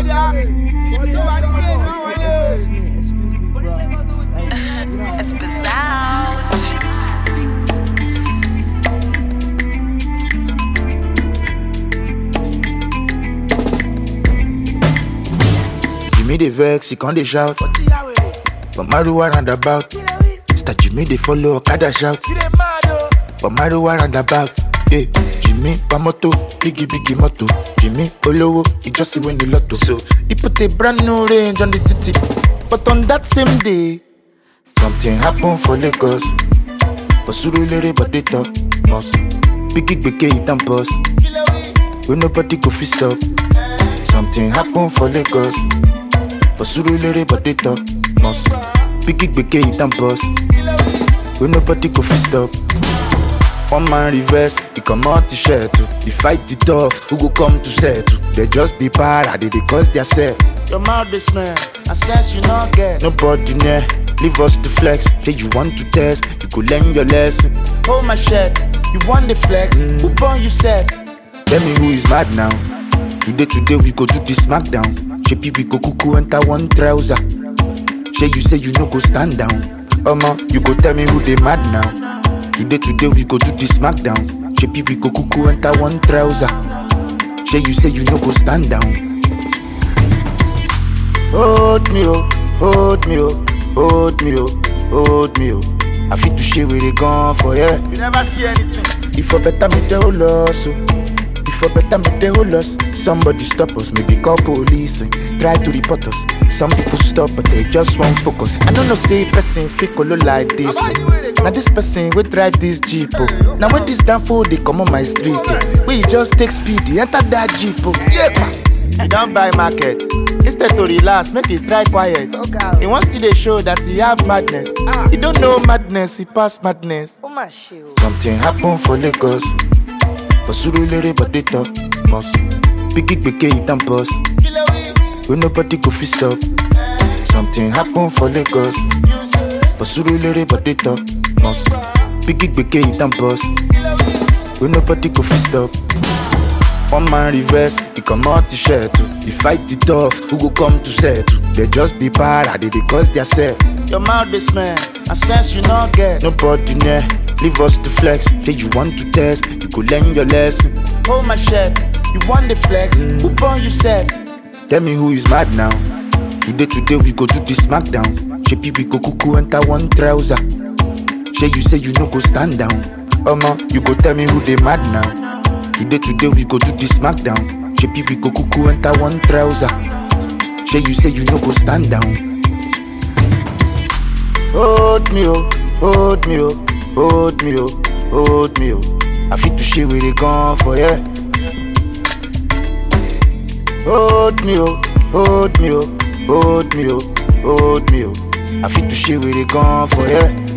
It's bizarre. Jimmy the vex, he can't dey shout. But Maruwa roundabout. Mr. Jimmy they follow Okada shout. But Maruwa roundabout. Yeah, Jimmy Pamoto, biggie moto. Jimmy Olowo, he just see when the lotto. So he put a brand new range on the titty. But on that same day, something happened for Lagos. For Surulere, but they talk must. Biggie it and boss. When nobody go fist up. Something happened for Lagos. For Surulere, but they talk must. Biggie it and boss. When nobody go fist up. One man reverse, he come out to share too. He fight the tough, who go come to settle. They just the para, they cause their self. Your mouth this man, I sense you not get. Nobody near, leave us to flex. Say you want to test, you could learn your lesson. Hold my shirt, you want the flex. Who born you said? Tell me who is mad now. Today we go do the smackdown. Shepi we go cuckoo enter one trouser. You say you no go stand down. You go tell me who they mad now. Today we go do the smackdown. Shepi we go cuckoo enter one trouser. You say you no go stand down. Hold me oh, hold me oh, hold me oh, hold me oh. I feel to share where they gone for yeah. You never see anything. If I better me the whole loss, if I better me the whole loss. Somebody stop us, maybe call police and try to report us. Some people stop, but they just won't focus. I don't know say person fake color like this. Now this person will drive this Jeep. Now when this damn fool they come on my street, we just take speed, enter that Jeep. Yeah, you don't buy market. Instead to relax, make it try quiet. He wants to show that he have madness. He don't know madness, he pass madness. Something happened for Lagos. For Surulere, but they talk must. Biggie it and boss. When nobody go fist up. Something happened for Lagos. For Surulere, but they talk must. Biggie it and boss. When nobody go fist up. One man reverse, he come out to share too. He fight the tough, who go come to settle. They just the para, they cause their self. Your mouth this man, I sense you not get. Nobody near, leave us to flex. Say you want to test, you could learn your lesson. Hold my shirt, you want the flex. Who born you said? Tell me who is mad now. Today we go do the smackdown. Shepi we go cuckoo enter one trouser. You say you no go stand down. You go tell me who they mad now. Today we go do the smackdown. Shepi we go cuckoo enter one trouser. You say you no go stand down. Hold me oh, hold me oh, hold me oh, hold me oh. I feel to share where they gone for yeah. Hold me oh, hold me oh, hold me oh, hold me oh. I feel to share where they gone for yeah.